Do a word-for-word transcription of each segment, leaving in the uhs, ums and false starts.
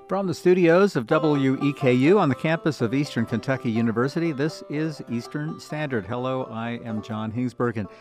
From the studios of W E K U on the campus of Eastern Kentucky University, this is Eastern Standard. Hello, I am John Hingsberg, and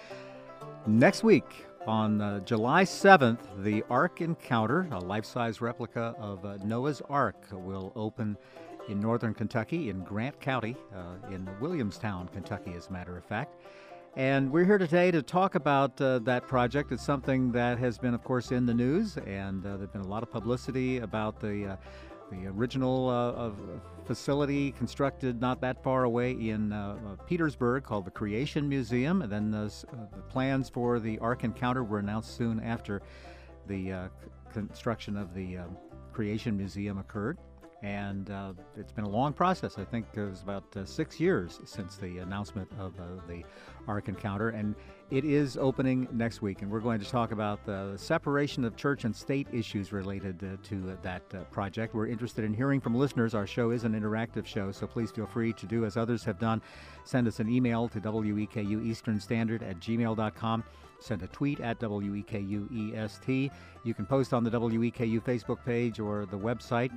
next week on uh, July seventh, the Ark Encounter, a life-size replica of uh, Noah's Ark, will open in northern Kentucky, in Grant County, uh, in Williamstown, Kentucky, as a matter of fact. And we're here today to talk about uh, that project. It's something that has been, of course, in the news, and uh, there's been a lot of publicity about the uh, the original uh, of facility constructed not that far away in uh, uh, Petersburg called the Creation Museum. And then uh, the plans for the Ark Encounter were announced soon after the uh, c- construction of the uh, Creation Museum occurred. And uh, it's been a long process. I think it was about uh, six years since the announcement of uh, the Ark Encounter, and it is opening next week. And we're going to talk about the separation of church and state issues related uh, to uh, that uh, project. We're interested in hearing from listeners. Our show is an interactive show, so please feel free to do as others have done. Send us an email to W E K U Eastern Standard at gmail dot com. Send a tweet at W E K U E S T. You can post on the W E K U Facebook page or the website,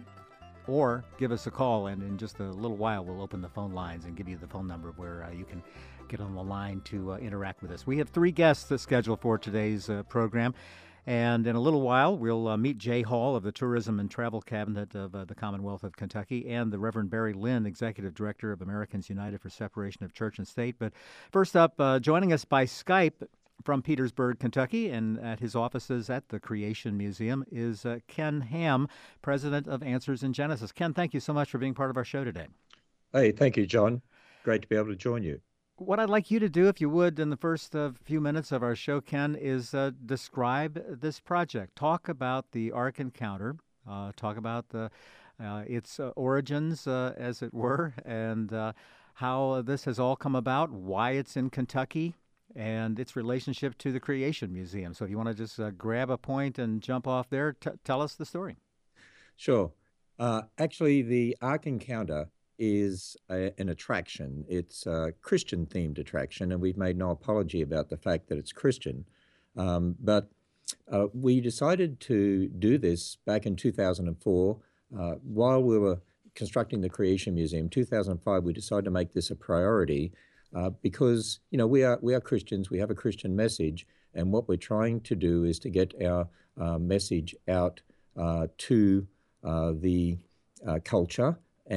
or give us a call, and in just a little while we'll open the phone lines and give you the phone number where uh, you can get on the line to uh, interact with us. We have three guests scheduled for today's uh, program, and in a little while we'll uh, meet Jay Hall of the Tourism and Travel Cabinet of uh, the Commonwealth of Kentucky, and the Reverend Barry Lynn, Executive Director of Americans United for Separation of Church and State. But first up, uh, joining us by Skype from Petersburg, Kentucky, and at his offices at the Creation Museum is uh, Ken Ham, president of Answers in Genesis. Ken, thank you so much for being part of our show today. Hey, thank you, John. Great to be able to join you. What I'd like you to do, if you would, in the first uh, few minutes of our show, Ken, is uh, describe this project. Talk about the Ark Encounter. Uh, talk about the, uh, its uh, origins, uh, as it were, and uh, how this has all come about, why it's in Kentucky, and its relationship to the Creation Museum. So if you want to just uh, grab a point and jump off there, t- tell us the story. Sure. Uh, actually, the Ark Encounter is a, an attraction. It's a Christian-themed attraction, and we've made no apology about the fact that it's Christian. Um, but uh, we decided to do this back in two thousand four. Uh, while we were constructing the Creation Museum, two thousand five, we decided to make this a priority. Uh, because, you know, we are we are Christians, we have a Christian message, and what we're trying to do is to get our uh, message out uh, to uh, the uh, culture,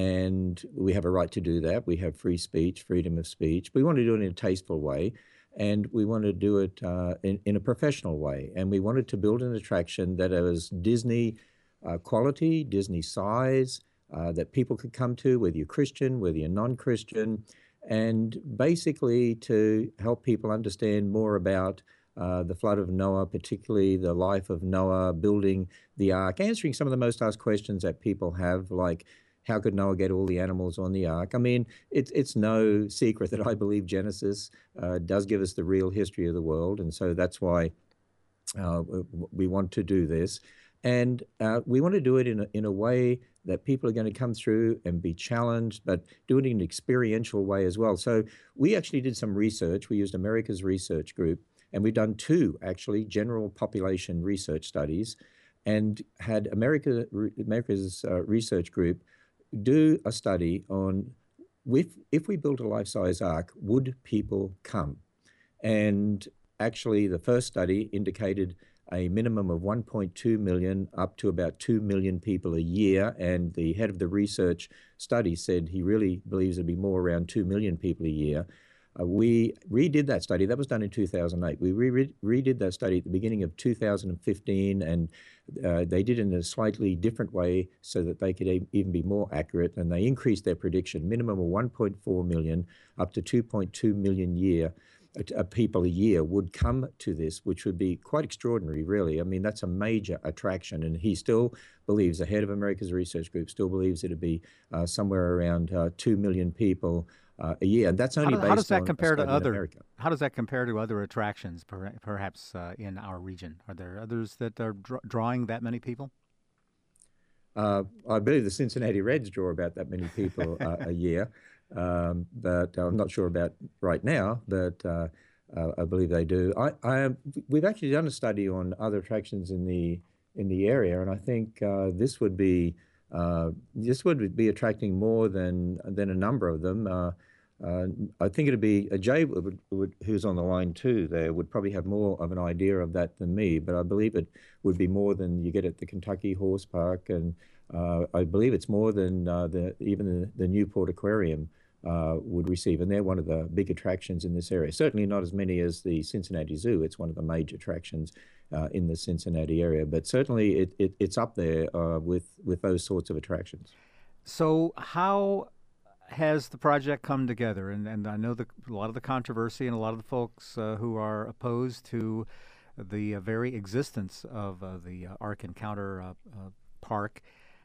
and we have a right to do that. We have free speech, freedom of speech. We want to do it in a tasteful way, and we want to do it uh, in, in a professional way. And we wanted to build an attraction that was Disney uh, quality, Disney size, uh, that people could come to, whether you're Christian, whether you're non-Christian, and basically to help people understand more about uh, the flood of Noah, particularly the life of Noah, building the ark, answering some of the most asked questions that people have, like how could Noah get all the animals on the ark? I mean, it's it's no secret that I believe Genesis uh, does give us the real history of the world, and so that's why uh, we want to do this. And uh, we want to do it in a, in a way that people are going to come through and be challenged, but do it in an experiential way as well. So we actually did some research. We used America's Research Group, and we've done two, actually, general population research studies, and had America, America's uh, Research Group do a study on if, if we built a life-size ark, would people come? And actually, the first study indicated a minimum of one point two million up to about two million people a year. And the head of the research study said he really believes it'd be more around two million people a year. Uh, we redid that study. That was done in two thousand eight. We re- redid that study at the beginning of two thousand fifteen, and uh, they did it in a slightly different way so that they could e- even be more accurate. And they increased their prediction, minimum of one point four million up to two point two million year. Uh, people a year would come to this, which would be quite extraordinary, really. I mean, that's a major attraction. And he still believes, the head of America's Research Group still believes it'd be uh, somewhere around uh, two million people uh, a year. And that's only how, do, based how does that on compare to other? America. How does that compare to other attractions, per, perhaps uh, in our region? Are there others that are dr- drawing that many people? Uh, I believe the Cincinnati Reds draw about that many people uh, a year. Um, but I'm not sure about right now, but uh, uh, I believe they do. I, I, we've actually done a study on other attractions in the in the area, and I think uh, this would be Uh, this would be attracting more than than a number of them. Uh, uh, I think it'd be uh, Jay, would, would, who's on the line too. There would probably have more of an idea of that than me, but I believe it would be more than you get at the Kentucky Horse Park, and uh, I believe it's more than uh, the even the, the Newport Aquarium uh, would receive, and they're one of the big attractions in this area. Certainly not as many as the Cincinnati Zoo. It's one of the major attractions uh, in the Cincinnati area, but certainly it, it, it's up there uh, with with those sorts of attractions. So how has the project come together? And, and I know the, a lot of the controversy and a lot of the folks uh, who are opposed to the uh, very existence of uh, the uh, Ark Encounter uh, uh, Park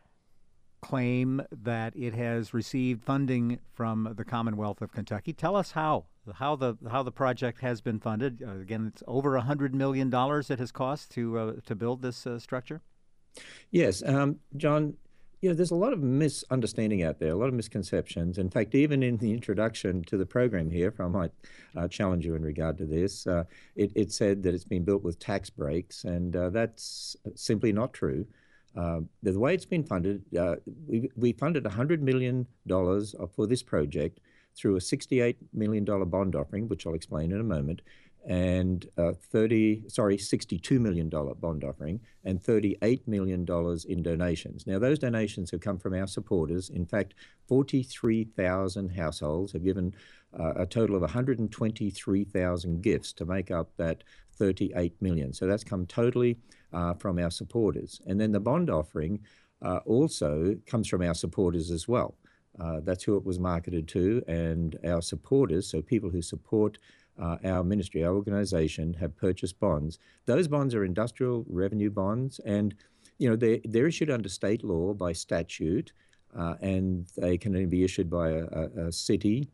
claim that it has received funding from the Commonwealth of Kentucky. Tell us how how the how the project has been funded. Uh, again, it's over a hundred million dollars it has cost to uh, to build this uh, structure. Yes, um, John. You know, there's a lot of misunderstanding out there, a lot of misconceptions. In fact, even in the introduction to the program here, if I might uh, challenge you in regard to this, uh, it, it said that it's been built with tax breaks, and uh, that's simply not true. Uh, the way it's been funded, uh, we, we funded one hundred million dollars for this project through a sixty-eight million dollars bond offering, which I'll explain in a moment, and uh, thirty, sorry, sixty-two million dollars bond offering, and thirty-eight million dollars in donations. Now, those donations have come from our supporters. In fact, forty-three thousand households have given uh, a total of one hundred twenty-three thousand gifts to make up that thirty-eight million dollars. So that's come totally uh, from our supporters. And then the bond offering uh, also comes from our supporters as well. Uh, that's who it was marketed to, and our supporters, so people who support Uh, our ministry, our organization, have purchased bonds. Those bonds are industrial revenue bonds, and you know they they're issued under state law by statute, uh, and they can only be issued by a, a, a city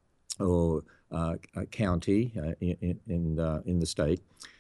or uh, a county uh, in in, uh, in the state.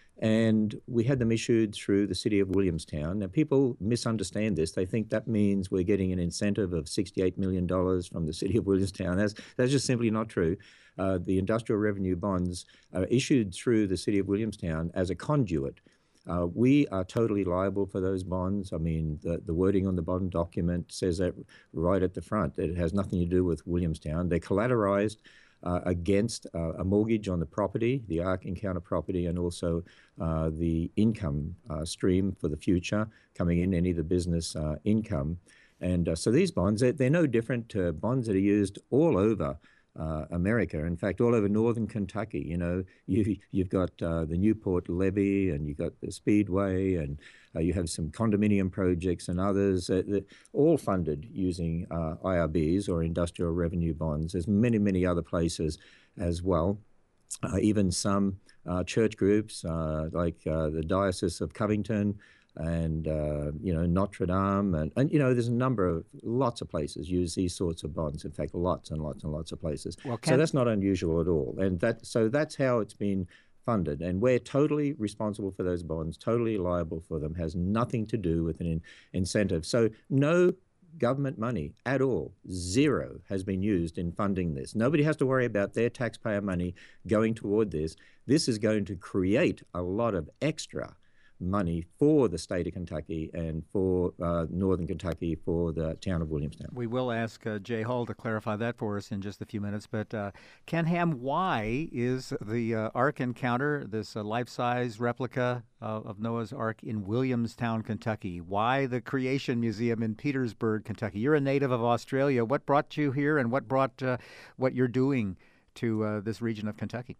And we had them issued through the city of Williamstown. Now, people misunderstand this. They think that means we're getting an incentive of sixty-eight million dollars from the city of Williamstown. That's, that's just simply not true. Uh, the industrial revenue bonds are issued through the city of Williamstown as a conduit. Uh, we are totally liable for those bonds. I mean, the, the wording on the bond document says that right at the front. It has nothing to do with Williamstown. They're collateralized Uh, against uh, a mortgage on the property, the Ark Encounter property, and also uh, the income uh, stream for the future coming in, any of the business uh, income. And uh, so these bonds, they're, they're no different to bonds that are used all over uh, America. In fact, all over northern Kentucky. You know, you, you've got uh, the Newport levee, and you've got the Speedway, and uh, you have some condominium projects and others, uh, that all funded using uh, I R Bs or industrial revenue bonds. There's many, many other places as well. Uh, even some uh, church groups uh, like uh, the Diocese of Covington and, uh, you know, Notre Dame. And, and, you know, there's a number of, lots of places use these sorts of bonds. In fact, lots and lots and lots of places. Well, so that's not unusual at all. And that, so that's how it's been funded. And we're totally responsible for those bonds, totally liable for them, has nothing to do with an in, incentive. So no government money at all, zero, has been used in funding this. Nobody has to worry about their taxpayer money going toward this. This is going to create a lot of extra money for the state of Kentucky and for uh, northern Kentucky, for the town of Williamstown. We will ask uh, Jay Hull to clarify that for us in just a few minutes. But uh, Ken Ham, why is the uh, Ark Encounter, this uh, life-size replica uh, of Noah's Ark in Williamstown, Kentucky? Why the Creation Museum in Petersburg, Kentucky? You're a native of Australia. What brought you here, and what brought uh, what you're doing to uh, this region of Kentucky?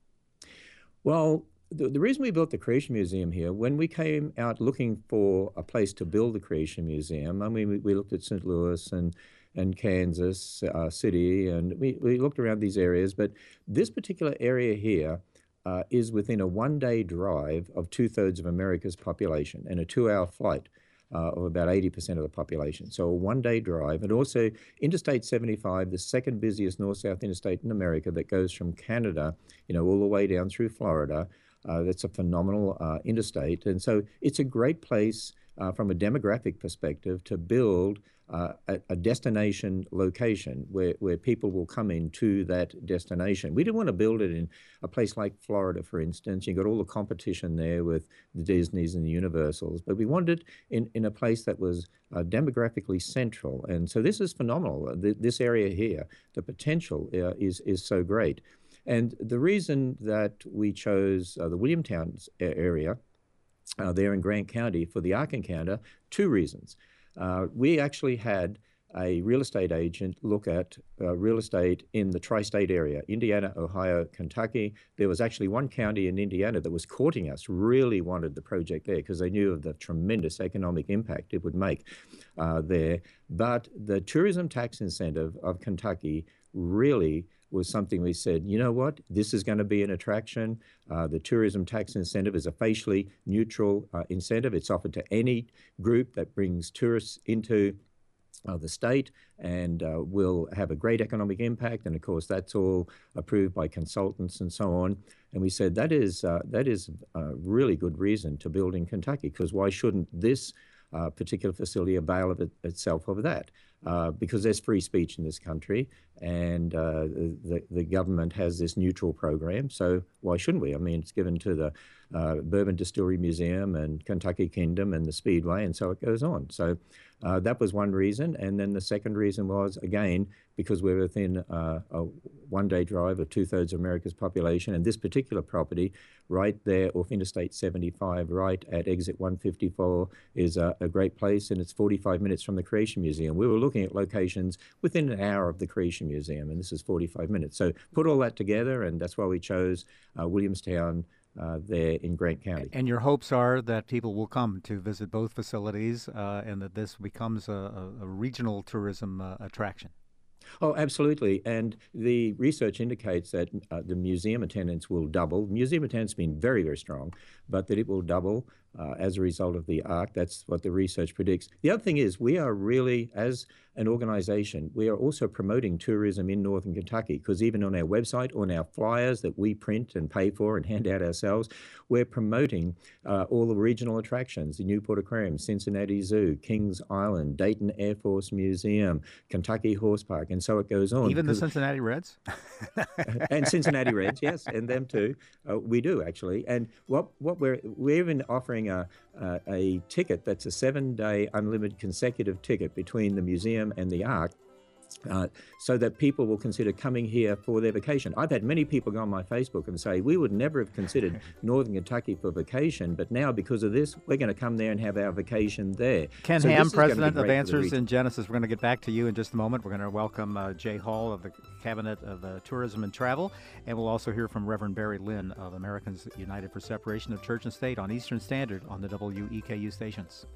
Well, The, the reason we built the Creation Museum here, when we came out looking for a place to build the Creation Museum, I mean, we, we looked at Saint Louis and, and Kansas uh, City, and we, we looked around these areas, but this particular area here uh, is within a one-day drive of two-thirds of America's population and a two-hour flight uh, of about eighty percent of the population. So a one-day drive, and also Interstate seventy-five, the second busiest north-south interstate in America that goes from Canada, you know, all the way down through Florida. Uh, that's a phenomenal uh, interstate. And so it's a great place uh, from a demographic perspective to build uh, a, a destination location where, where people will come into that destination. We didn't want to build it in a place like Florida, for instance. You got all the competition there with the Disneys and the Universals, but we wanted it in, in a place that was uh, demographically central. And so this is phenomenal. Th this area here, the potential uh, is, is so great. And the reason that we chose uh, the Williamstown area uh, there in Grant County for the Ark Encounter, two reasons. Uh, we actually had a real estate agent look at uh, real estate in the tri-state area, Indiana, Ohio, Kentucky. There was actually one county in Indiana that was courting us, really wanted the project there because they knew of the tremendous economic impact it would make uh, there. But the tourism tax incentive of Kentucky really was something we said, you know what, this is going to be an attraction. Uh, the tourism tax incentive is a facially neutral uh, incentive. It's offered to any group that brings tourists into uh, the state and uh, will have a great economic impact. And of course, that's all approved by consultants and so on. And we said that is, uh, that is a really good reason to build in Kentucky, because why shouldn't this uh, particular facility avail of it, itself of that? Uh, because there's free speech in this country, and uh, the, the government has this neutral program, so why shouldn't we? I mean, it's given to the uh, Bourbon Distillery Museum and Kentucky Kingdom and the Speedway, and so it goes on. So uh, that was one reason, and then the second reason was, again, because we're within uh, a one-day drive of two-thirds of America's population, and this particular property right there off Interstate seventy-five, right at exit one fifty-four, is a, a great place, and it's forty-five minutes from the Creation Museum. We were looking at locations within an hour of the Creation Museum, and this is forty-five minutes. So put all that together, and that's why we chose uh, Williamstown uh, there in Grant County. And your hopes are that people will come to visit both facilities uh, and that this becomes a, a, a regional tourism uh, attraction. Oh, absolutely. And the research indicates that uh, the museum attendance will double. Museum attendance has been very, very strong, but that it will double uh, as a result of the Ark. That's what the research predicts. The other thing is we are really, as an organization, we are also promoting tourism in Northern Kentucky, because even on our website, on our flyers that we print and pay for and hand out ourselves, we're promoting uh, all the regional attractions, the Newport Aquarium, Cincinnati Zoo, Kings Island, Dayton Air Force Museum, Kentucky Horse Park, and so it goes on. Even the Cincinnati Reds? And Cincinnati Reds, yes, and them too. Uh, we do, actually. And what, what we're, we're even offering a, a, a ticket that's a seven-day unlimited consecutive ticket between the museum and the Ark, uh, so that people will consider coming here for their vacation. I've had many people go on my Facebook and say, we would never have considered Northern Kentucky for vacation, but now because of this, we're going to come there and have our vacation there. Ken so Ham, president of Answers in Genesis. We're going to get back to you in just a moment. We're going to welcome uh, Jay Hall of the Cabinet of uh, Tourism and Travel, and we'll also hear from Reverend Barry Lynn of Americans United for Separation of Church and State on Eastern Standard on the W E K U stations.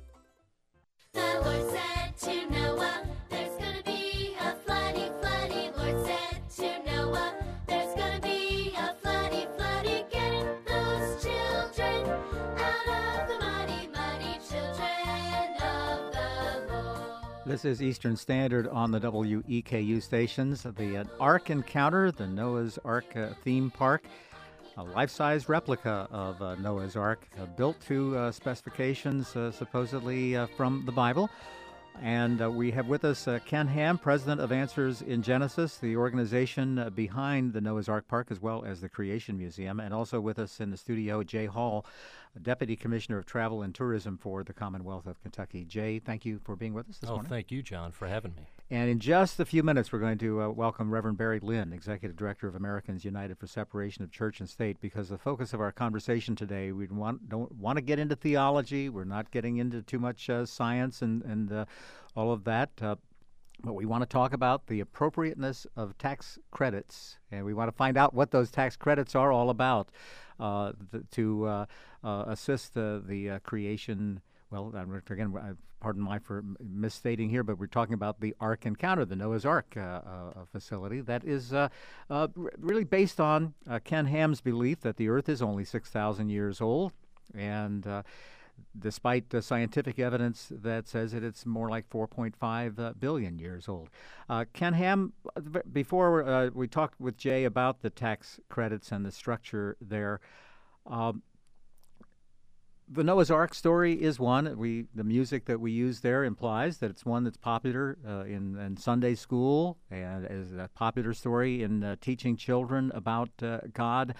The Lord said to Noah, there's going to be a floody, floody. Lord said to Noah, there's going to be a floody, floody. Get those children out of the muddy, muddy children of the Lord. This is Eastern Standard on the W E K U stations. The uh, Ark Encounter, the Noah's Ark uh, theme park, a life-size replica of uh, Noah's Ark, uh, built to uh, specifications uh, supposedly uh, from the Bible. And uh, we have with us uh, Ken Ham, president of Answers in Genesis, the organization uh, behind the Noah's Ark Park, as well as the Creation Museum. And also with us in the studio, Jay Hall, Deputy Commissioner of Travel and Tourism for the Commonwealth of Kentucky. Jay, thank you for being with us this oh, morning. Oh, thank you, John, for having me. And in just a few minutes, we're going to uh, welcome Reverend Barry Lynn, Executive Director of Americans United for Separation of Church and State, because the focus of our conversation today, we want, don't want to get into theology. We're not getting into too much uh, science and, and uh, all of that. Uh, but we want to talk about the appropriateness of tax credits, and we want to find out what those tax credits are all about uh, the, to uh, uh, assist uh, the uh, creation. Well, again, pardon my for misstating here, but we're talking about the Ark Encounter, the Noah's Ark uh, uh, facility that is uh, uh, really based on uh, Ken Ham's belief that the Earth is only six thousand years old, and uh, despite the scientific evidence that says that it's more like four point five uh, billion years old. Uh, Ken Ham, before uh, we talked with Jay about the tax credits and the structure there, um, The Noah's Ark story is one. We the music that we use there implies that it's one that's popular uh, in, in Sunday school and is a popular story in uh, teaching children about uh, God.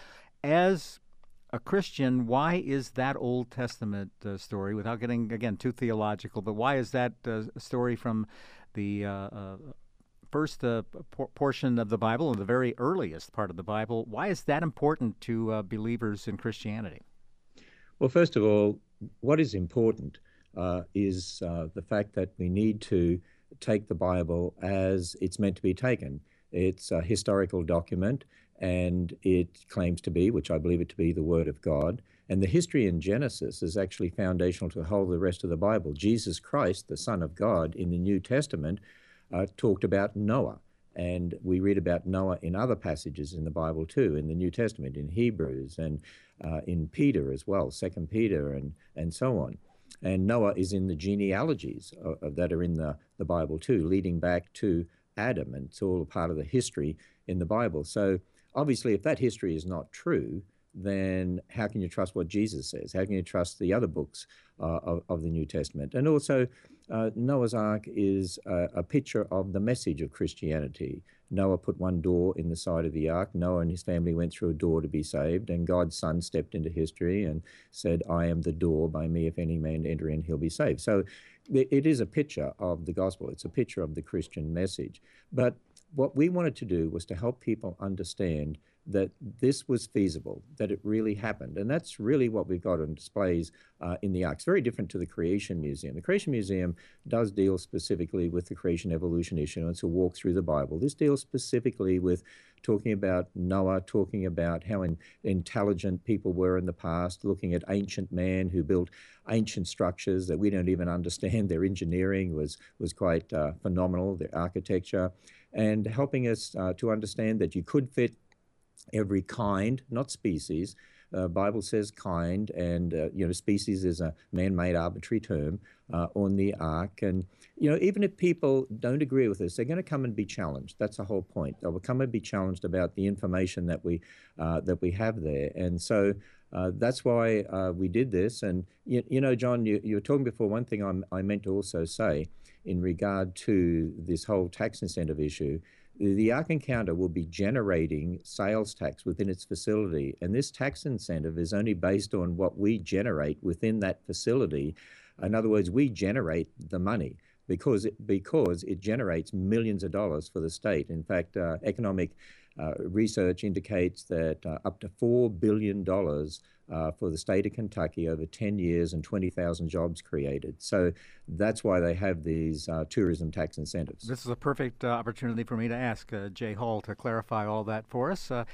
As a Christian, why is that Old Testament uh, story, without getting again too theological, but why is that uh, story from the uh, uh, first uh, por- portion of the Bible, and the very earliest part of the Bible, why is that important to uh, believers in Christianity? Well, first of all, what is important uh, is uh, the fact that we need to take the Bible as it's meant to be taken. It's a historical document, and it claims to be, which I believe it to be, the Word of God. And the history in Genesis is actually foundational to the whole of the rest of the Bible. Jesus Christ, the Son of God, in the New Testament, uh, talked about Noah. And we read about Noah in other passages in the Bible too, in the New Testament, in Hebrews and uh, in Peter as well, Second Peter and, and so on. And Noah is in the genealogies of, of that are in the, the Bible too, leading back to Adam, and it's all a part of the history in the Bible. So obviously, if that history is not true, then how can you trust what Jesus says? How can you trust the other books uh, of, of the New Testament? And also, uh, Noah's Ark is a, a picture of the message of Christianity. Noah put one door in the side of the ark. Noah and his family went through a door to be saved, and God's Son stepped into history and said, I am the door. By me, if any man enter in, he'll be saved. So it is a picture of the gospel. It's a picture of the Christian message. But what we wanted to do was to help people understand that this was feasible, that it really happened. And that's really what we've got on displays uh, in the Ark. It's very different to the Creation Museum. The Creation Museum does deal specifically with the creation evolution issue, and it's a walk through the Bible. This deals specifically with talking about Noah, talking about how in, intelligent people were in the past, looking at ancient man who built ancient structures that we don't even understand. Their engineering was, was quite uh, phenomenal, their architecture, and helping us uh, to understand that you could fit every kind, not species. Uh, Bible says kind, and uh, you know, species is a man-made arbitrary term uh, on the ark. And you know, even if people don't agree with this, they're going to come and be challenged. That's the whole point. They'll come and be challenged about the information that we uh, that we have there. And so uh, that's why uh, we did this. And you, you know, John, you, you were talking before. One thing I'm, I meant to also say in regard to this whole tax incentive issue. The Ark Encounter will be generating sales tax within its facility, and this tax incentive is only based on what we generate within that facility. In other words, we generate the money because it, because it generates millions of dollars for the state. In fact, uh, economic uh, research indicates that uh, up to four billion dollars uh, for the state of Kentucky over ten years and twenty thousand jobs created. So that's why they have these uh, tourism tax incentives. This is a perfect uh, opportunity for me to ask uh, Jay Hall to clarify all that for us. Uh,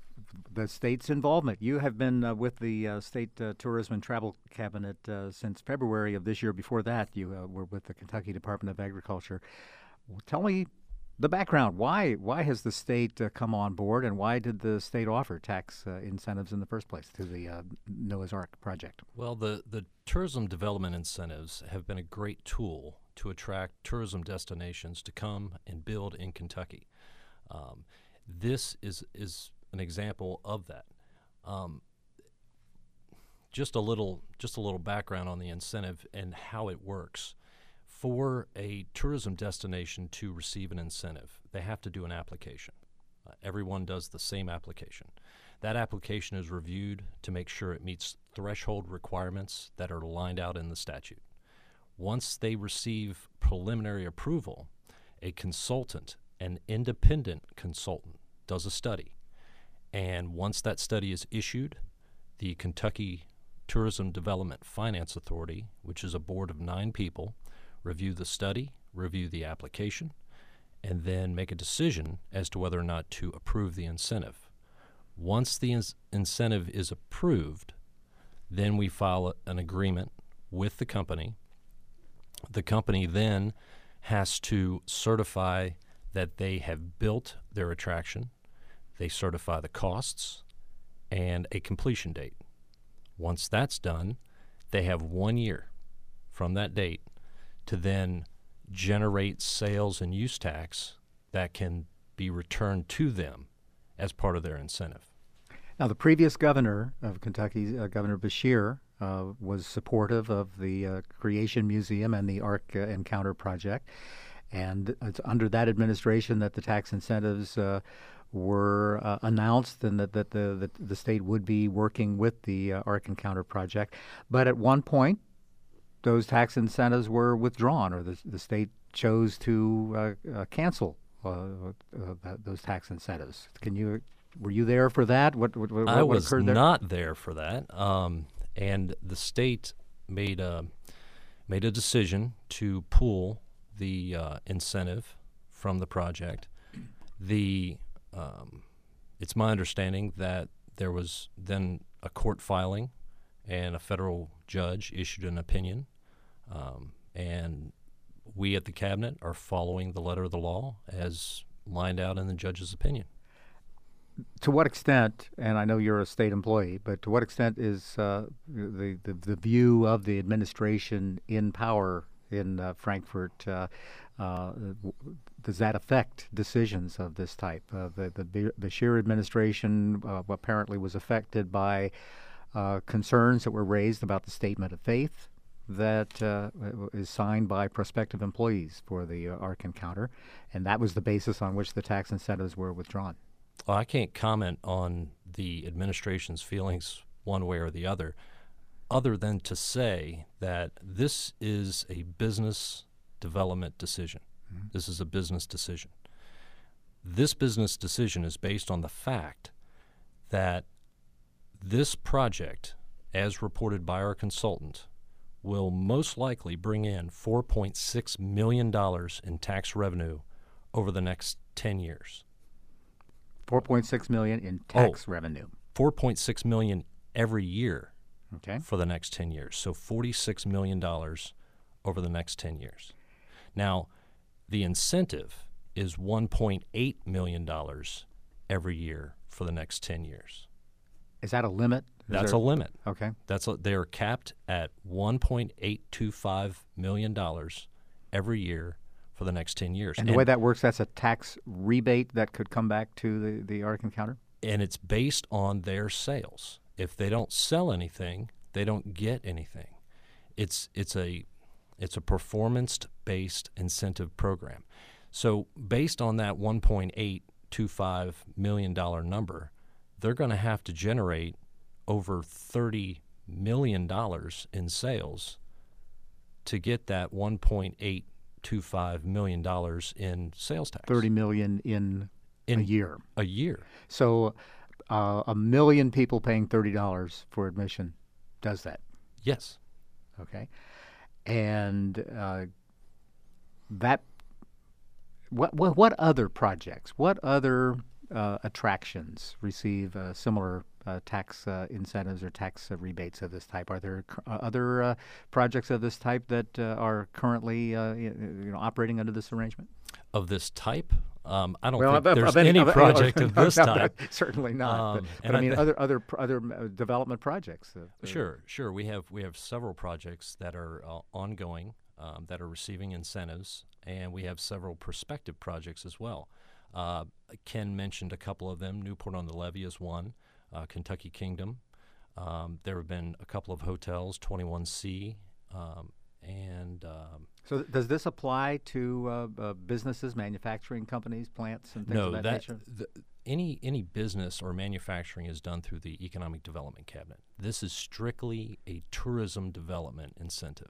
the state's involvement. You have been uh, with the uh, State uh, Tourism and Travel Cabinet uh, since February of this year. Before that, you uh, were with the Kentucky Department of Agriculture. Well, tell me the background. Why why has the state uh, come on board, and why did the state offer tax uh, incentives in the first place to the uh, Noah's Ark project? Well, the, the tourism development incentives have been a great tool to attract tourism destinations to come and build in Kentucky. Um, this is is an example of that. Um, just a little just a little background on the incentive and how it works. For a tourism destination to receive an incentive, they have to do an application. Uh, everyone does the same application. That application is reviewed to make sure it meets threshold requirements that are lined out in the statute. Once they receive preliminary approval, a consultant, an independent consultant, does a study. And once that study is issued, the Kentucky Tourism Development Finance Authority, which is a board of nine people, review the study, review the application, and then make a decision as to whether or not to approve the incentive. Once the in- incentive is approved, then we file a, an agreement with the company. The company then has to certify that they have built their attraction. They certify the costs and a completion date. Once that's done, they have one year from that date to then generate sales and use tax that can be returned to them as part of their incentive. Now, the previous governor of Kentucky, uh, Governor Beshear, uh, was supportive of the uh, Creation Museum and the Ark uh, Encounter project. And it's under that administration that the tax incentives uh, were uh, announced, and that, that the, the the state would be working with the uh, Ark Encounter project. But at one point, those tax incentives were withdrawn, or the, the state chose to uh, uh, cancel uh, uh, th- those tax incentives. Can you, were you there for that? What, what, what, I what was occurred there? not there for that, um, and the state made a made a decision to pull the uh, incentive from the project. The um, it's my understanding that there was then a court filing, and a federal judge issued an opinion, um, and we at the cabinet are following the letter of the law as lined out in the judge's opinion. To what extent, and I know you're a state employee, but to what extent is uh, the, the the view of the administration in power in uh, Frankfurt, uh, uh, w- does that affect decisions of this type? Uh, the, the the Beshear administration uh, apparently was affected by uh, concerns that were raised about the statement of faith that uh, is signed by prospective employees for the uh, Ark Encounter, and that was the basis on which the tax incentives were withdrawn. Well, I can't comment on the administration's feelings one way or the other, other than to say that this is a business development decision. Mm-hmm. This is a business decision. This business decision is based on the fact that this project, as reported by our consultant, will most likely bring in four point six million dollars in tax revenue over the next ten years. four point six million dollars in tax oh, revenue. four point six million dollars every year okay. for the next ten years. So forty-six million dollars over the next ten years. Now, the incentive is one point eight million dollars every year for the next ten years. Is that a limit? Is That's there... a limit. Okay. That's a, they are capped at one point eight two five million dollars every year for the next ten years. And, and the way that works, that's a tax rebate that could come back to the, the Ark Encounter? And it's based on their sales. If they don't sell anything, they don't get anything. It's it's a it's a performance-based incentive program. So based on that one point eight two five million dollars number, they're going to have to generate over thirty million dollars in sales to get that one point eight two five million dollars in sales tax. thirty million dollars in, in a year. A year. So uh, a million people paying thirty dollars for admission does that. Yes. Okay. And uh, that, what, what what other projects, what other uh, attractions receive uh, similar uh, tax uh, incentives or tax uh, rebates of this type? Are there c- uh, other uh, projects of this type that uh, are currently uh, you know operating under this arrangement? Of this type? Um, I don't Well, think of- there's of any- any of- project no, of this no, type. certainly not. Um, but but and I I mean, thi- other other pr- other uh, development projects. Uh, uh, Sure, sure. We have we have several projects that are uh, ongoing um, that are receiving incentives, and we have several prospective projects as well. Uh, Ken mentioned a couple of them. Newport on the Levee is one. Uh, Kentucky Kingdom. Um, there have been a couple of hotels, twenty-one C, um, and um, So th- does this apply to uh, uh, businesses, manufacturing companies, plants, and things no, of that, that nature? the, any any business or manufacturing is done through the Economic Development Cabinet. This is strictly a tourism development incentive.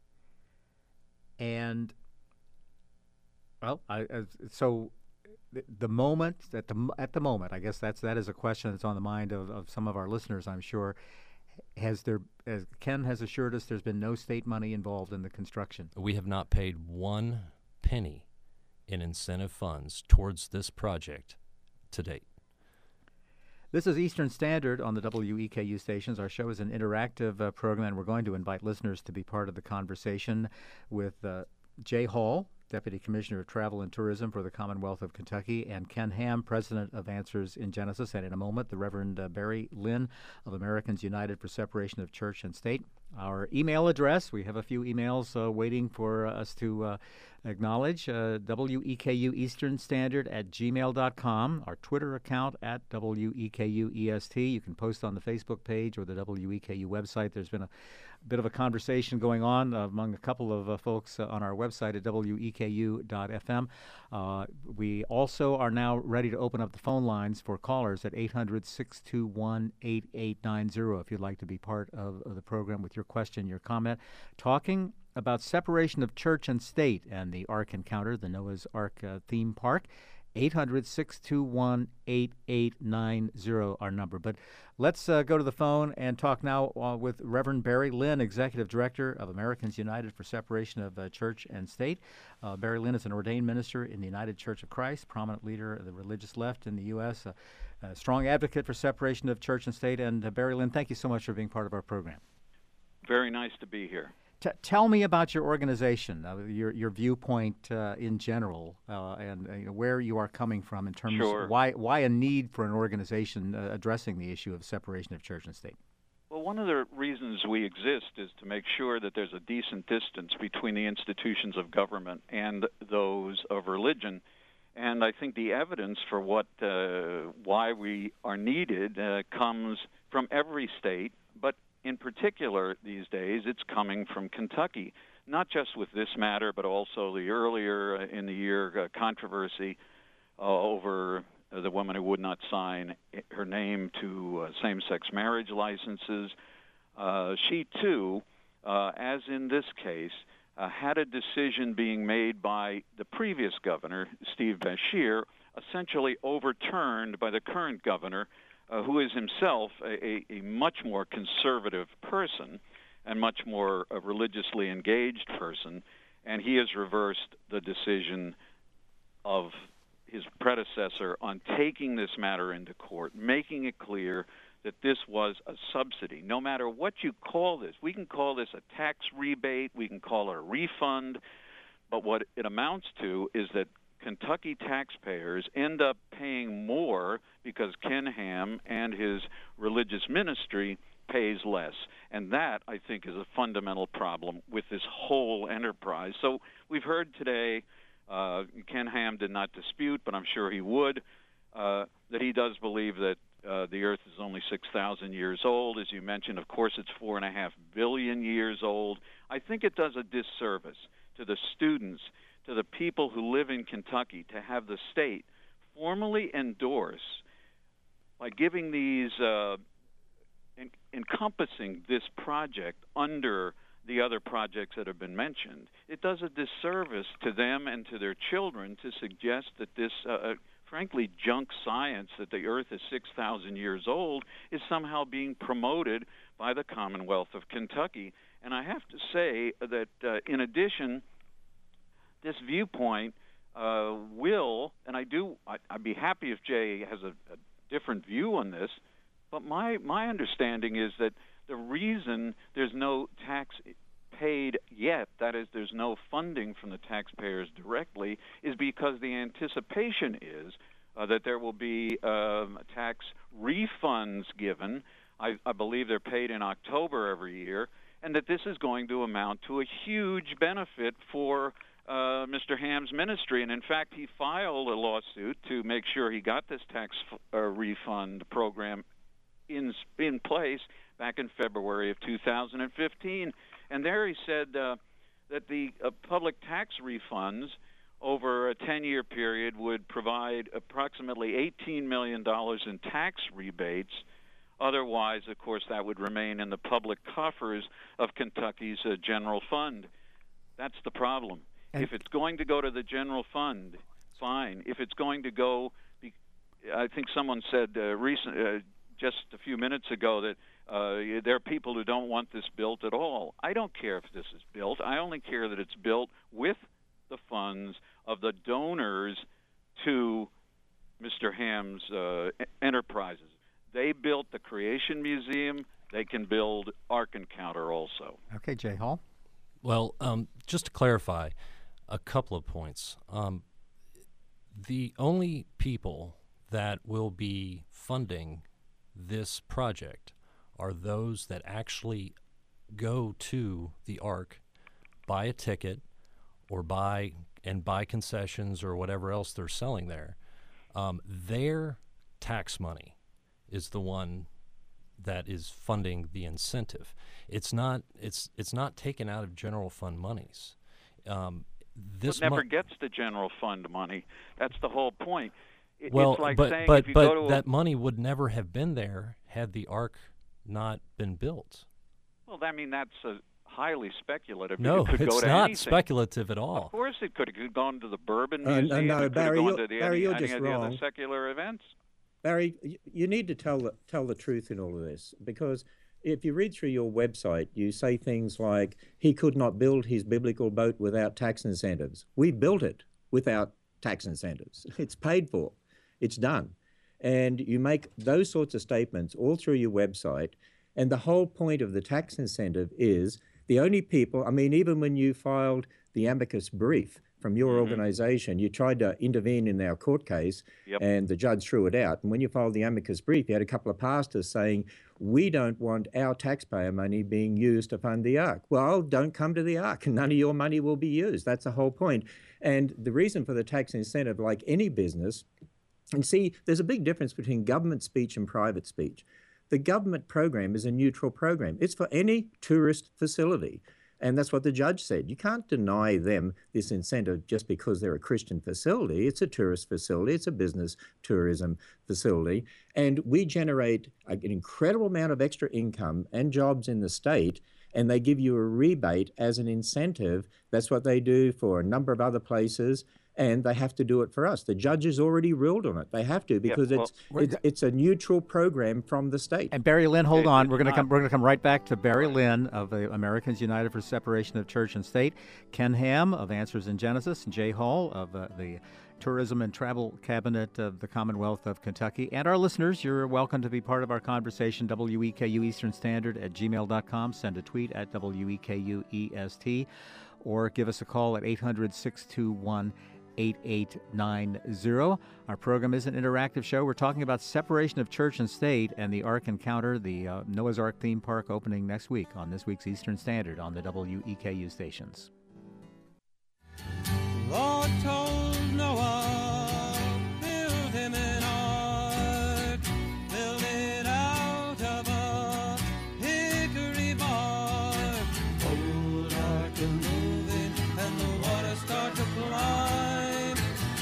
And well, I, as, so the, the moment at the m- at the moment, I guess that's that is a question that's on the mind of, of some of our listeners, I'm sure. Has there, as Ken has assured us, there's been no state money involved in the construction. We have not paid one penny in incentive funds towards this project to date. This is Eastern Standard on the W E K U stations. Our show is an interactive uh, program, and we're going to invite listeners to be part of the conversation with uh, Jay Hall, Deputy Commissioner of Travel and Tourism for the Commonwealth of Kentucky, and Ken Ham, President of Answers in Genesis, and in a moment, the Reverend uh, Barry Lynn of Americans United for Separation of Church and State. Our email address, we have a few emails uh, waiting for uh, us to uh, acknowledge, uh, W E K U Eastern Standard at gmail dot com. Our Twitter account at W E K U E S T. You can post on the Facebook page or the W E K U website. There's been a bit of a conversation going on uh, among a couple of uh, folks uh, on our website at W E K U dot F M. Uh, we also are now ready to open up the phone lines for callers at eight hundred, six two one, eight eight nine zero if you'd like to be part of, of the program with your question, your comment, talking about separation of church and state and the Ark Encounter, the Noah's Ark uh, theme park. eight hundred, six two one, eight eight nine zero, our number. But let's uh, go to the phone and talk now uh, with Reverend Barry Lynn, Executive Director of Americans United for Separation of uh, Church and State. Uh, Barry Lynn is an ordained minister in the United Church of Christ, prominent leader of the religious left in the U S, a, a strong advocate for separation of church and state. And uh, Barry Lynn, thank you so much for being part of our program. Very nice to be here. T- tell me about your organization, uh, your your viewpoint uh, in general, uh, and uh, you know, where you are coming from in terms Sure. of why why a need for an organization uh, addressing the issue of separation of church and state. Well, one of the reasons we exist is to make sure that there's a decent distance between the institutions of government and those of religion. And I think the evidence for what uh, why we are needed uh, comes from every state, but in particular these days it's coming from Kentucky, not just with this matter, but also the earlier uh, in the year uh, controversy uh, over uh, the woman who would not sign her name to uh, same-sex marriage licenses. Uh, she, too, uh, as in this case, uh, had a decision being made by the previous governor, Steve Beshear, essentially overturned by the current governor, Uh, who is himself a, a, a much more conservative person and much more uh, religiously engaged person, and he has reversed the decision of his predecessor on taking this matter into court, making it clear that this was a subsidy. No matter what you call this, we can call this a tax rebate, we can call it a refund, but what it amounts to is that Kentucky taxpayers end up paying more because Ken Ham and his religious ministry pays less. And that, I think, is a fundamental problem with this whole enterprise. So we've heard today, uh, Ken Ham did not dispute, but I'm sure he would, uh, that he does believe that uh, the earth is only six thousand years old. As you mentioned, of course, it's four and a half billion years old. I think it does a disservice to the students, to the people who live in Kentucky, to have the state formally endorse, by giving these, uh, en- encompassing this project under the other projects that have been mentioned. It does a disservice to them and to their children to suggest that this, uh, frankly, junk science that the earth is six thousand years old is somehow being promoted by the Commonwealth of Kentucky. And I have to say that, uh, in addition, this viewpoint uh, will, and I do, I, I'd be happy if Jay has a, a different view on this, but my, my understanding is that the reason there's no tax paid yet, that is, there's no funding from the taxpayers directly, is because the anticipation is uh, that there will be um, tax refunds given. I, I believe they're paid in October every year, and that this is going to amount to a huge benefit for Uh, Mister Ham's ministry. And in fact, he filed a lawsuit to make sure he got this tax f- uh, refund program in in place back in February of two thousand fifteen. And there he said uh, that the uh, public tax refunds over a ten-year period would provide approximately eighteen million dollars in tax rebates. Otherwise, of course, that would remain in the public coffers of Kentucky's uh, general fund. That's the problem. If it's going to go to the general fund, fine. If it's going to go, I think someone said uh, recent, uh, just a few minutes ago that uh, there are people who don't want this built at all. I don't care if this is built. I only care that it's built with the funds of the donors to Mister Ham's uh, enterprises. They built the Creation Museum. They can build Ark Encounter also. Okay, Jay Hall. Well, um, just to clarify, A couple of points. Um, the only people that will be funding this project are those that actually go to the Ark, buy a ticket, or buy and buy concessions or whatever else they're selling there. Um, their tax money is the one that is funding the incentive. It's not. It's it's not taken out of general fund monies. Um, this it never mo- gets the general fund money. That's the whole point. It, well, it's like but saying but if you but go to that a, money would never have been there had the Ark not been built. well, I mean that's a highly speculative. No, it could it's go to not anything. speculative at all. Of course, it could have gone to the Bourbon Uh, Museum. no, no, it could Barry, have you're- gone to the, Barry, any, you're any just of the other wrong. secular events. Barry, y- you need to tell the, tell the truth in all of this, because if you read through your website, you say things like, he could not build his biblical boat without tax incentives. We built it without tax incentives. It's paid for. It's done. And you make those sorts of statements all through your website. And the whole point of the tax incentive is the only people, I mean, even when you filed the amicus brief from your Mhm. organization, you tried to intervene in our court case, Yep. and the judge threw it out. And when you filed the amicus brief, you had a couple of pastors saying, we don't want our taxpayer money being used to fund the Ark. Well, don't come to the Ark, and none of your money will be used. That's the whole point. And the reason for the tax incentive, like any business, and see, there's a big difference between government speech and private speech. The government program is a neutral program. It's for any tourist facility. And that's what the judge said. You can't deny them this incentive just because they're a Christian facility. It's a tourist facility. It's a business tourism facility. And we generate an incredible amount of extra income and jobs in the state, and they give you a rebate as an incentive. That's what they do for a number of other places, and they have to do it for us. The judge has already ruled on it. They have to because well, it's, we're- it's it's a neutral program from the state. And Barry Lynn, hold It- on. it's We're going to not- come. We're going to come right back to Barry Lynn of the Americans United for Separation of Church and State, Ken Ham of Answers in Genesis, and Jay Hall of uh, the Tourism and Travel Cabinet of the Commonwealth of Kentucky. And our listeners, you're welcome to be part of our conversation. W E K U Eastern Standard at gmail dot com. Send a tweet at W E K U E S T, or give us a call at eight hundred, six two one, eight eight nine zero. Our program is an interactive show. We're talking about separation of church and state and the Ark Encounter, the uh, Noah's Ark theme park opening next week on this week's Eastern Standard on the W E K U stations. Lord told Noah, build him an ark, build it out of a hickory bark. Old ark is moving and the water start to climb.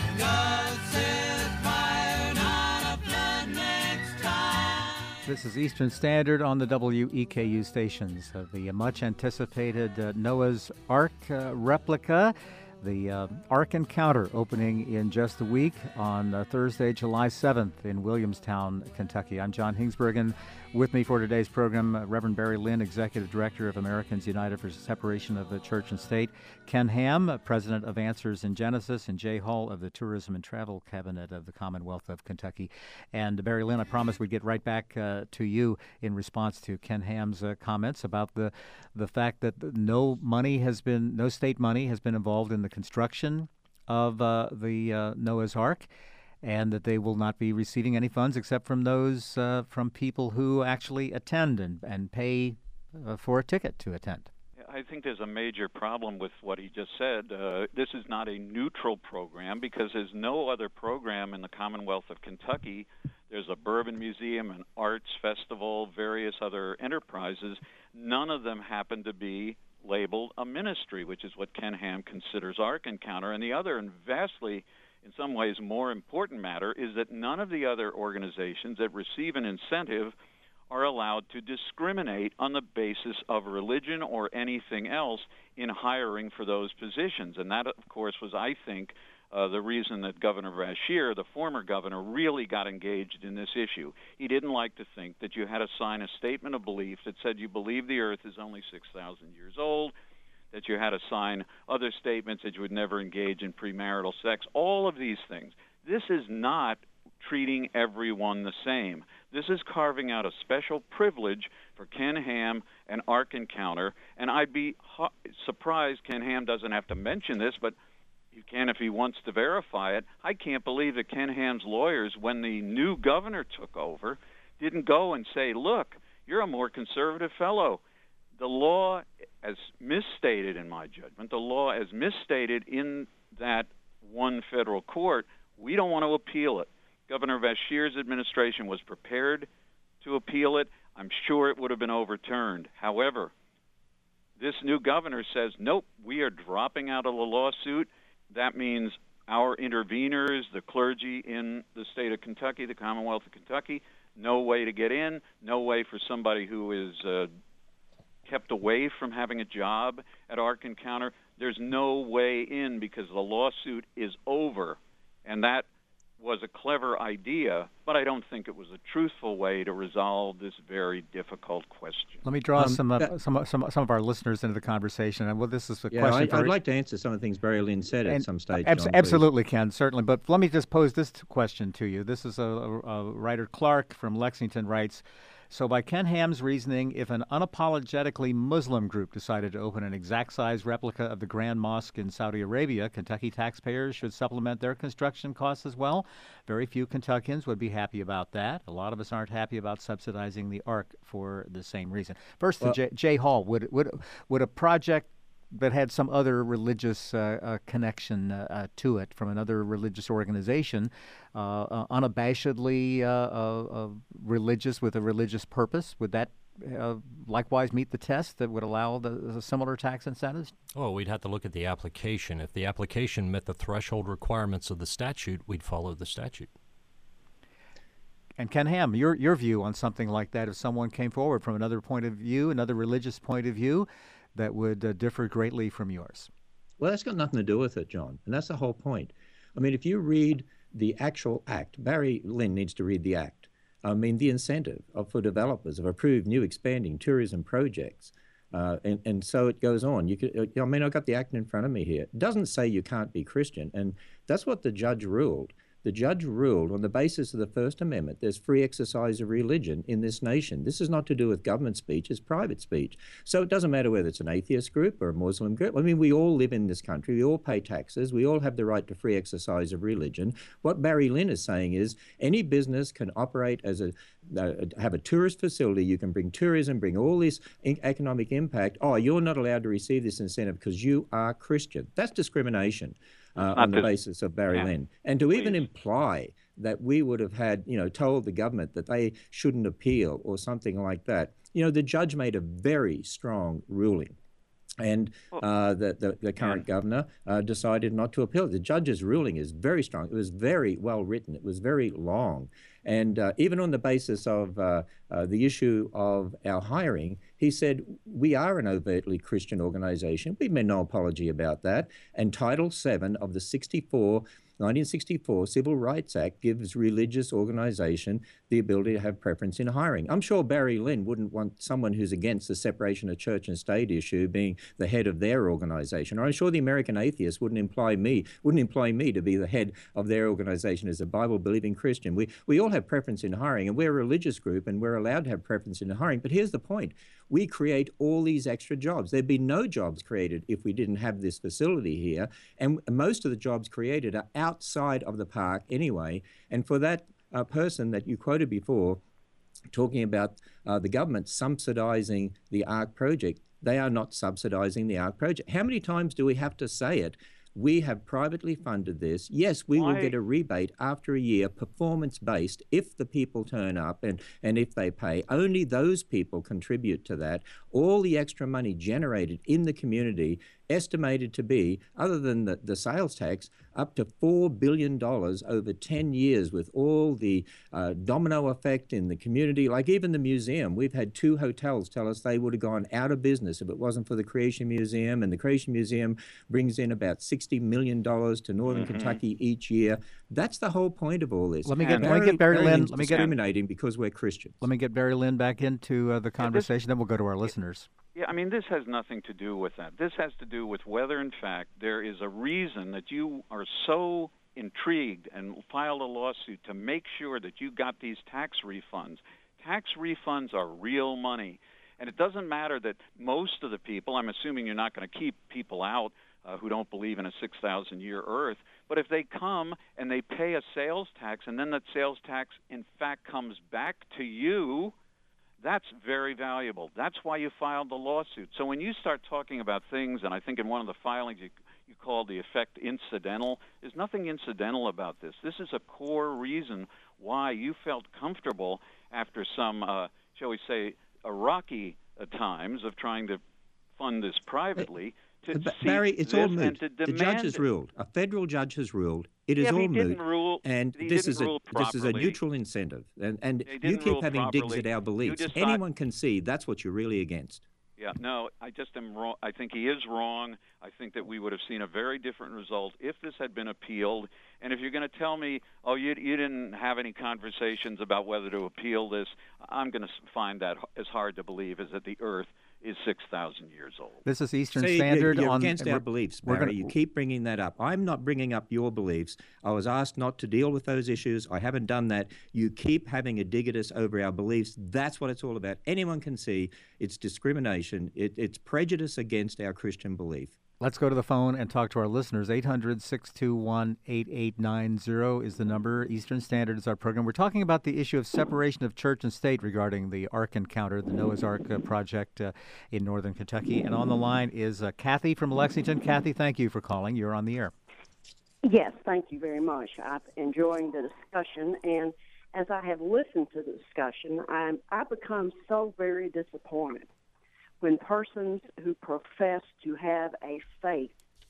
God said fire, not a flood next time. This is Eastern Standard on the W E K U stations. Uh, the much anticipated uh, Noah's Ark uh, replica, the uh, Ark Encounter, opening in just a week on uh, Thursday, July seventh in Williamstown, Kentucky. I'm John Hingsbergen. With me for today's program, uh, Reverend Barry Lynn, Executive Director of Americans United for Separation of the Church and State, Ken Ham, uh, President of Answers in Genesis, and Jay Hall of the Tourism and Travel Cabinet of the Commonwealth of Kentucky. And Barry Lynn, I promised we'd get right back uh, to you in response to Ken Ham's uh, comments about the the fact that no money has been, no state money has been involved in the construction of uh, the uh, Noah's Ark, and that they will not be receiving any funds except from those uh, from people who actually attend and, and pay uh, for a ticket to attend. I think there's a major problem with what he just said. Uh, this is not a neutral program because there's no other program in the Commonwealth of Kentucky. There's a Bourbon Museum, an arts festival, various other enterprises. None of them happen to be labeled a ministry, which is what Ken Ham considers Ark Encounter. And the other, and vastly, in some ways, more important matter is that none of the other organizations that receive an incentive are allowed to discriminate on the basis of religion or anything else in hiring for those positions. And that, of course, was, I think, uh, the reason that Governor Bashir, the former governor, really got engaged in this issue. He didn't like to think that you had to sign a statement of belief that said you believe the earth is only six thousand years old, that you had to sign other statements that you would never engage in premarital sex, all of these things. This is not treating everyone the same. This is carving out a special privilege for Ken Ham and Ark Encounter, and I'd be ho- surprised Ken Ham doesn't have to mention this, but You can if he wants to verify it. I can't believe that Ken Ham's lawyers, when the new governor took over, didn't go and say, look, you're a more conservative fellow. The law, as misstated in my judgment, the law as misstated in that one federal court, we don't want to appeal it. Governor Beshear's administration was prepared to appeal it. I'm sure it would have been overturned. However, this new governor says, nope, we are dropping out of the lawsuit. That means our interveners, the clergy in the state of Kentucky, the Commonwealth of Kentucky, no way to get in, no way for somebody who is uh, kept away from having a job at Ark Encounter. There's no way in because the lawsuit is over. And that was a clever idea, but I don't think it was a truthful way to resolve this very difficult question. Let me draw Um, some, uh, that- some some some of our listeners into the conversation. And well, this is a Yeah, question I, for I'd like to answer some of the things Barry Lynn said at And some stage. abs- John, please. absolutely, Ken, certainly. But let me just pose this t- question to you. This is a, a, a writer, Clark from Lexington, writes, so by Ken Ham's reasoning, if an unapologetically Muslim group decided to open an exact-size replica of the Grand Mosque in Saudi Arabia, Kentucky taxpayers should supplement their construction costs as well. Very few Kentuckians would be happy about that. A lot of us aren't happy about subsidizing the Ark for the same reason. First, Well- to Jay, Jay Hall, would, would, would a project that had some other religious uh, uh, connection uh, uh, to it from another religious organization, uh, uh, unabashedly uh, uh, uh, religious with a religious purpose, would that uh, likewise meet the test that would allow the, the similar tax incentives? Oh, we'd have to look at the application. If the application met the threshold requirements of the statute, we'd follow the statute. And Ken Ham, your your view on something like that, if someone came forward from another point of view, another religious point of view, that would uh, differ greatly from yours. Well, that's got nothing to do with it, John. And that's the whole point. I mean, if you read the actual act, Barry Lynn needs to read the act. I mean, the incentive of, for developers of approved new expanding tourism projects. Uh, and, and so it goes on. You could, I mean, I've got the act in front of me here. It doesn't say you can't be Christian. And that's what the judge ruled. The judge ruled on the basis of the First Amendment, there's free exercise of religion in this nation. This is not to do with government speech, it's private speech. So it doesn't matter whether it's an atheist group or a Muslim group. I mean, we all live in this country, we all pay taxes, we all have the right to free exercise of religion. What Barry Lynn is saying is any business can operate as a, uh, have a tourist facility, you can bring tourism, bring all this in- economic impact. Oh, you're not allowed to receive this incentive because you are Christian. That's discrimination. Uh, on the just- basis of Barry yeah, Lynn. And to even please. imply that we would have had, you know, told the government that they shouldn't appeal or something like that, you know, the judge made a very strong ruling. And uh, the, the, the current governor uh, decided not to appeal. The judge's ruling is very strong. It was very well written. It was very long. And uh, even on the basis of uh, uh, the issue of our hiring, he said, we are an overtly Christian organization. We've made no apology about that. And Title seven of the sixty-four nineteen sixty-four Civil Rights Act gives religious organization the ability to have preference in hiring. I'm sure Barry Lynn wouldn't want someone who's against the separation of church and state issue being the head of their organization. Or I'm sure the American Atheists wouldn't employ me, wouldn't employ me to be the head of their organization as a Bible-believing Christian. We we all have preference in hiring, and we're a religious group, and we're allowed to have preference in hiring. But here's the point. We create all these extra jobs. There'd be no jobs created if we didn't have this facility here. And most of the jobs created are outside of the park anyway. And for that uh, person that you quoted before, talking about uh, the government subsidizing the ARC project, they are not subsidizing the ARC project. How many times do we have to say it? We have privately funded this. Yes, we will Why- get a rebate after a year, performance-based, if the people turn up and, and if they pay. Only those people contribute to that. All the extra money generated in the community, estimated to be, other than the, the sales tax, up to four billion dollars over ten years with all the uh, domino effect in the community. Like even the museum, we've had two hotels tell us they would have gone out of business if it wasn't for the Creation Museum, and the Creation Museum brings in about sixty million dollars to Northern Mm-hmm. Kentucky each year. That's the whole point of all this. Let me get- And- let me get Barry Lynn- Lynn's let me get- discriminating because we're Christians. Let me get Barry Lynn back into uh, the conversation, then we'll go to our listeners. Yeah, I mean, this has nothing to do with that. This has to do with whether, in fact, there is a reason that you are so intrigued and filed a lawsuit to make sure that you got these tax refunds. Tax refunds are real money. And it doesn't matter that most of the people, I'm assuming you're not going to keep people out uh, who don't believe in a six thousand year earth. But if they come and they pay a sales tax, and then that sales tax, in fact, comes back to you, that's very valuable. That's why you filed the lawsuit. So when you start talking about things, and I think in one of the filings you, you called the effect incidental, there's nothing incidental about this. This is a core reason why you felt comfortable after some, uh, shall we say, uh, rocky uh, times of trying to fund this privately. To But see Barry, it's this all and moot. to The judge demand has it. ruled. A federal judge has ruled. It is Yeah, but all he moot. didn't rule- and he this didn't is a rule this is a properly. neutral incentive. And and They you didn't keep rule having digs properly. at our You beliefs. decide- Anyone can see that's what you're really against. Yeah, no, I just am wrong. I think he is wrong. I think that we would have seen a very different result if this had been appealed. And if you're going to tell me, oh, you you didn't have any conversations about whether to appeal this, I'm going to find that as hard to believe as that the Earth is six thousand years old. This is Eastern See, Standard you're, you're on against we're- our beliefs, we're Barry. gonna- You keep bringing that up. I'm not bringing up your beliefs. I was asked not to deal with those issues. I haven't done that. You keep having a dig at us over our beliefs. That's what it's all about. Anyone can see it's discrimination. It, it's prejudice against our Christian belief. Let's go to the phone and talk to our listeners. eight hundred, six two one, eight eight nine zero is the number. Eastern Standard is our program. We're talking about the issue of separation of church and state regarding the Ark Encounter, the Noah's Ark uh, project uh, in northern Kentucky. And on the line is uh, Kathy from Lexington. Kathy, thank you for calling. You're on the air. Yes, thank you very much. I'm enjoying the discussion, and as I have listened to the discussion, I'm, I become so very disappointed when persons who profess to have a faith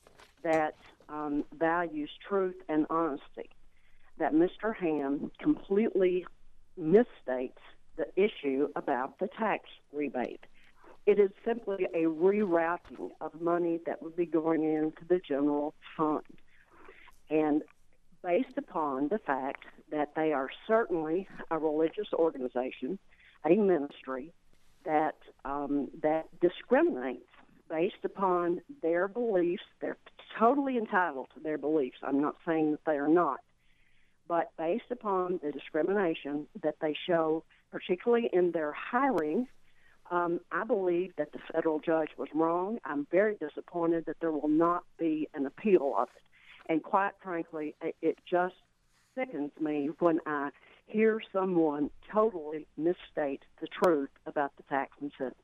that um, values truth and honesty, that Mister Ham completely misstates the issue about the tax rebate. It is simply a rerouting of money that would be going into the general fund. And based upon the fact that they are certainly a religious organization, a ministry, that um, that discriminates based upon their beliefs. They're totally entitled to their beliefs. I'm not saying that they are not. But based upon the discrimination that they show, particularly in their hiring, um, I believe that the federal judge was wrong. I'm very disappointed that there will not be an appeal of it. And quite frankly, it, it just sickens me when I hear someone totally misstate the truth about the tax incentives.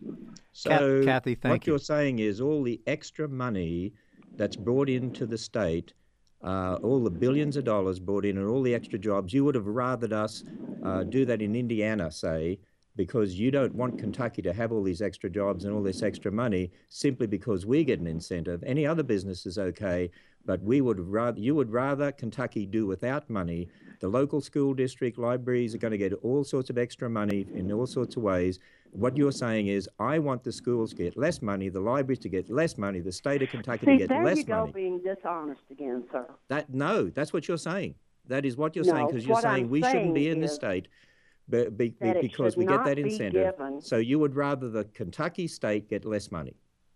So Kathy, thank what you. you're saying is all the extra money that's brought into the state, uh, all the billions of dollars brought in and all the extra jobs, you would have rathered us uh, do that in Indiana, say, because you don't want Kentucky to have all these extra jobs and all this extra money simply because we get an incentive. Any other business is okay, but we would rather you would rather Kentucky do without money. The local school district libraries are going to get all sorts of extra money in all sorts of ways. What you're saying is, I want the schools to get less money, the libraries to get less money, the state of Kentucky See, to get there less you go, money. being dishonest again, sir. That no, that's what you're saying. That is what you're No, saying because you're what saying I'm we shouldn't saying be in this is state. Be, be, that it because should we get not that be incentive. given. So you would rather the Kentucky state get less money.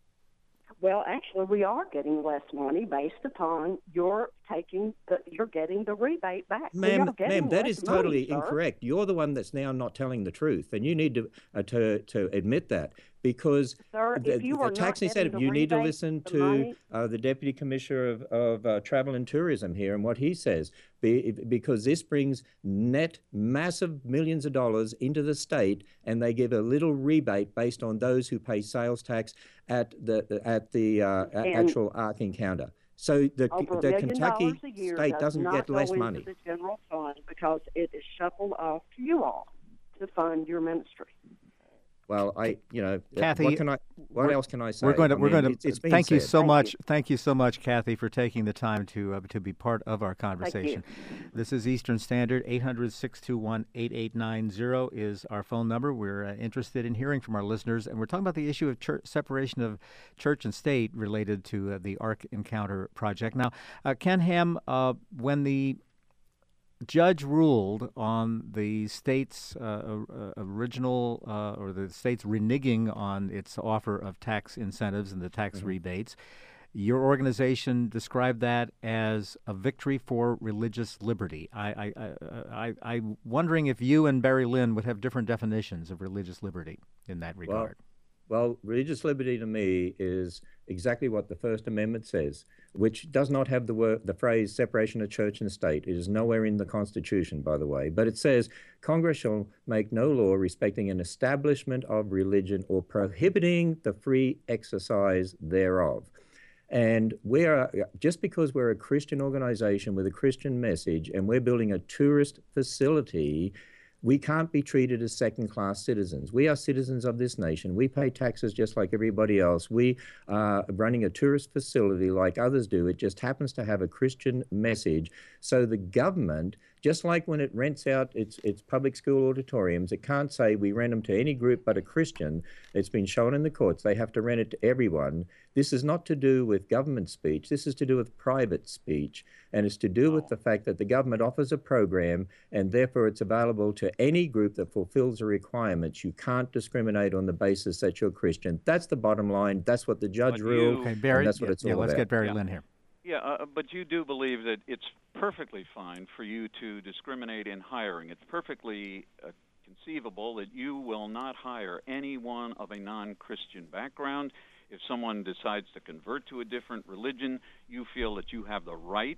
Well, actually, we are getting less money based upon your taking the, you're getting the rebate back. We Ma'am, are getting ma'am, that less is totally money, sir. incorrect. You're the one that's now not telling the truth, and you need to uh, to to admit that because Sir, the, if you the are tax not incentive. getting the You need to rebate, listen the to money- uh, the deputy commissioner of of uh, travel and tourism here and what he says, Be, because this brings net massive millions of dollars into the state, and they give a little rebate based on those who pay sales tax at the at the uh, a- And- actual Ark Encounter. So the Over a the million Kentucky dollars a year state does doesn't not get go less into money. the general fund because it is shuffled off to you all to fund your ministry. Well, I, you know, Kathy, what can I? What we're- else can I say? We're going to I we're mean, going to it's, it's been thank you said. so Thank much. you. Thank you so much, Kathy, for taking the time to uh, to be part of our conversation. This is Eastern Standard. eight hundred, six two one, eight eight nine zero is our phone number. We're uh, interested in hearing from our listeners, and we're talking about the issue of church, separation of church and state related to uh, the Ark Encounter project. Now, uh, Ken Ham, uh, when the judge ruled on the state's uh, uh, original uh, or the state's reneging on its offer of tax incentives and the tax Mm-hmm. rebates. Your organization described that as a victory for religious liberty. I, I, I, I, I'm wondering if you and Barry Lynn would have different definitions of religious liberty in that regard. Well, religious liberty to me is exactly what the First Amendment says, which does not have the word, the phrase separation of church and state. It is nowhere in the Constitution, by the way. But it says Congress shall make no law respecting an establishment of religion or prohibiting the free exercise thereof. And we're, just because we're a Christian organization with a Christian message and we're building a tourist facility, we can't be treated as second-class citizens. We are citizens of this nation. We pay taxes just like everybody else. We are running a tourist facility like others do. It just happens to have a Christian message. So the government, just like when it rents out its, its public school auditoriums, it can't say we rent them to any group but a Christian. It's been shown in the courts. They have to rent it to everyone. This is not to do with government speech. This is to do with private speech. And it's to do with the fact that the government offers a program and therefore it's available to any group that fulfills the requirements. You can't discriminate on the basis that you're Christian. That's the bottom line. That's what the judge But ruled. you- Okay, Barry, and that's what yeah, it's yeah, all let's about. get Barry Yeah. Lynn here. Yeah, uh, but you do believe that it's perfectly fine for you to discriminate in hiring. It's perfectly uh, conceivable that you will not hire anyone of a non-Christian background. If someone decides to convert to a different religion, you feel that you have the right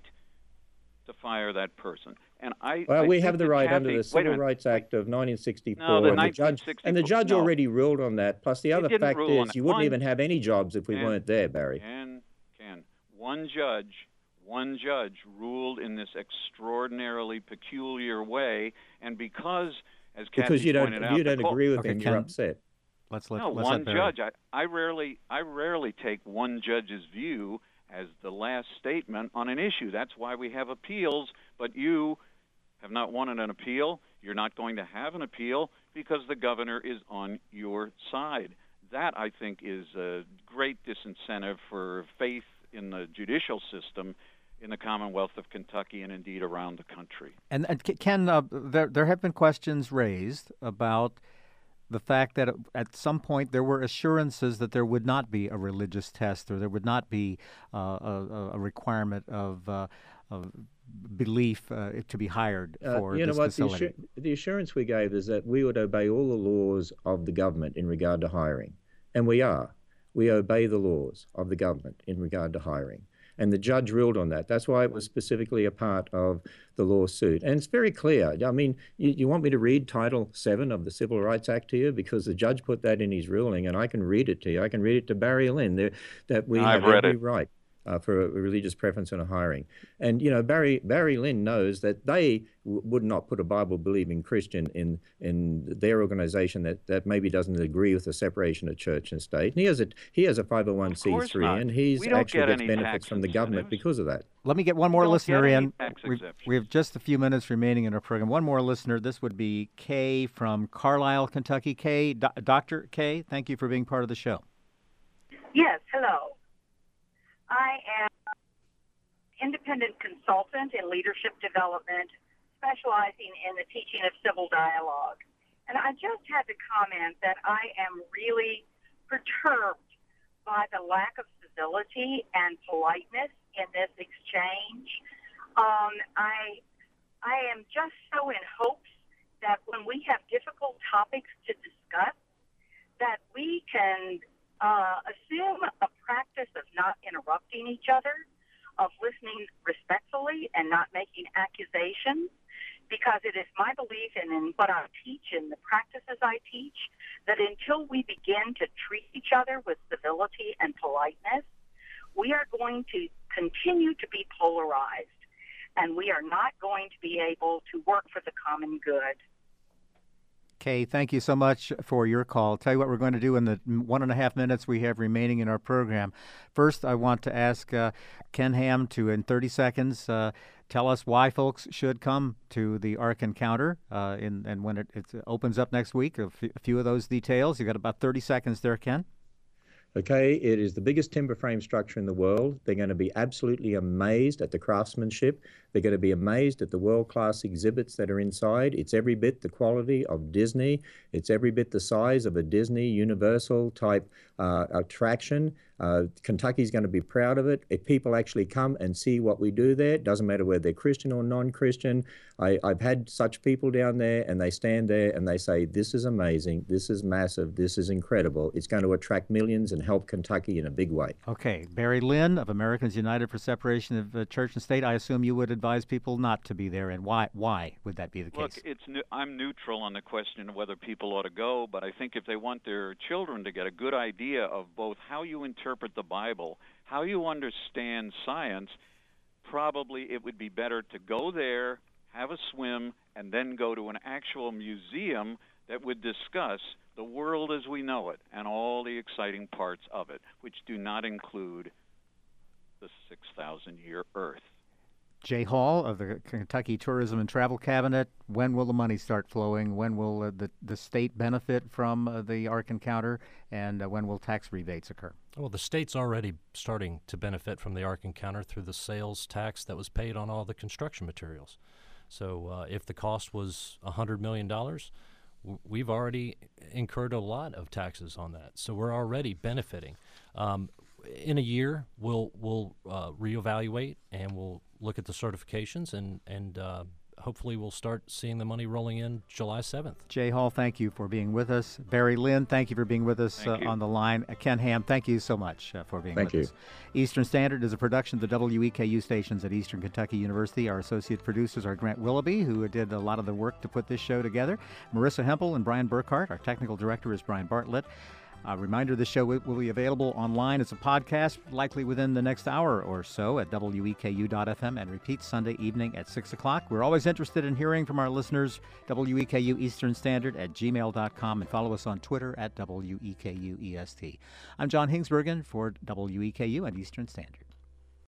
to fire that person. And I Well, I we think have the that right Kathy- under the wait a Civil minute. Rights Act of nineteen sixty-four. No, the and, the judge, and the 1964 judge no. already ruled on that. Plus, the He other didn't fact rule on is it. you wouldn't One- even have any jobs if we Ken, weren't there, Barry. Ken, Ken, one judge, one judge ruled in this extraordinarily peculiar way, and because, as Kathy Because you don't, pointed if out, you the don't court- agree with Okay, him, you're Ken, upset. Let's let no, let's one let Barry. judge. I, I rarely, I rarely take one judge's view as the last statement on an issue. That's why we have appeals. But you have not wanted an appeal. You're not going to have an appeal because the governor is on your side. That, I think, is a great disincentive for faith in the judicial system in the Commonwealth of Kentucky and indeed around the country. And, and K- Ken, uh, there there have been questions raised about the fact that at some point there were assurances that there would not be a religious test or there would not be uh, a, a requirement of, uh, of belief uh, to be hired Uh, for you know this what? The, facility. assur- the assurance we gave is that we would obey all the laws of the government in regard to hiring. And we are. We obey the laws of the government in regard to hiring. And the judge ruled on that. That's why it was specifically a part of the lawsuit. And it's very clear. I mean, you, you want me to read Title seven of the Civil Rights Act to you? Because the judge put that in his ruling, and I can read it to you. I can read it to Barry Lynn, there, that we I've have read every it. right uh, for a religious preference in a hiring. And, you know, Barry Barry Lynn knows that they w- would not put a Bible-believing Christian in in their organization that, that maybe doesn't agree with the separation of church and state. And he has a, he has a five oh one c course three, not. and he's We don't actually get gets any benefits tax from the government incentives. because of that. Let me get one more don't listener get any in. tax We, exemptions. we have just a few minutes remaining in our program. One more listener. This would be Kay from Carlisle, Kentucky. Kay, Do- Doctor Kay, thank you for being part of the show. Yes, hello. I am independent consultant in leadership development, specializing in the teaching of civil dialogue. And I just had to comment that I am really perturbed by the lack of civility and politeness in this exchange. Um, I, I am just so in hopes that when we have difficult topics to discuss, that we can uh, assume a practice of not interrupting each other, of listening respectfully and not making accusations, because it is my belief and in what I teach and the practices I teach that until we begin to treat each other with civility and politeness, we are going to continue to be polarized, and we are not going to be able to work for the common good. Kay, thank you so much for your call. I'll tell you what we're going to do in the one and a half minutes we have remaining in our program. First, I want to ask uh, Ken Ham to, in thirty seconds, uh, tell us why folks should come to the Ark Encounter, uh, in, and when it, it opens up next week, a, f- a few of those details. You've got about thirty seconds there, Ken. Okay, it is the biggest timber frame structure in the world. They're going to be absolutely amazed at the craftsmanship. They're going to be amazed at the world-class exhibits that are inside. It's every bit the quality of Disney. It's every bit the size of a Disney Universal type uh, attraction. Uh, Kentucky's going to be proud of it. If people actually come and see what we do there, it doesn't matter whether they're Christian or non-Christian. I, I've had such people down there, and they stand there and they say, this is amazing, this is massive, this is incredible. It's going to attract millions and help Kentucky in a big way. Okay. Barry Lynn of Americans United for Separation of uh, Church and State, I assume you would advise people not to be there, and why Why would that be the Look, case? it's ne- I'm neutral on the question of whether people ought to go, but I think if they want their children to get a good idea of both how you interpret the Bible, how you understand science, probably it would be better to go there, have a swim, and then go to an actual museum that would discuss the world as we know it and all the exciting parts of it, which do not include the six thousand year Earth. Jay Hall of the Kentucky Tourism and Travel Cabinet, when will the money start flowing? When will uh, the, the state benefit from uh, the Ark Encounter? And uh, when will tax rebates occur? Well, the state's already starting to benefit from the Ark Encounter through the sales tax that was paid on all the construction materials. So uh, if the cost was one hundred million dollars, w- we've already incurred a lot of taxes on that. So we're already benefiting. Um, in a year, we'll we'll uh, reevaluate and we'll look at the certifications and and uh, hopefully we'll start seeing the money rolling in July seventh. Jay Hall, thank you for being with us. Barry Lynn, thank you for being with us uh, Thank you. on the line. Uh, Ken Ham, thank you so much uh, for being Thank with you. us. Eastern Standard is a production of the W E K U stations at Eastern Kentucky University. Our associate producers are Grant Willoughby, who did a lot of the work to put this show together, Marissa Hempel and Brian Burkhart. Our technical director is Brian Bartlett. A reminder, this show will will be available online as a podcast, likely within the next hour or so at W E K U dot F M and repeats Sunday evening at six o'clock. We're always interested in hearing from our listeners. W E K U Eastern Standard at gmail dot com and follow us on Twitter at W E K U E S T. I'm John Hingsbergen for W E K U and Eastern Standard.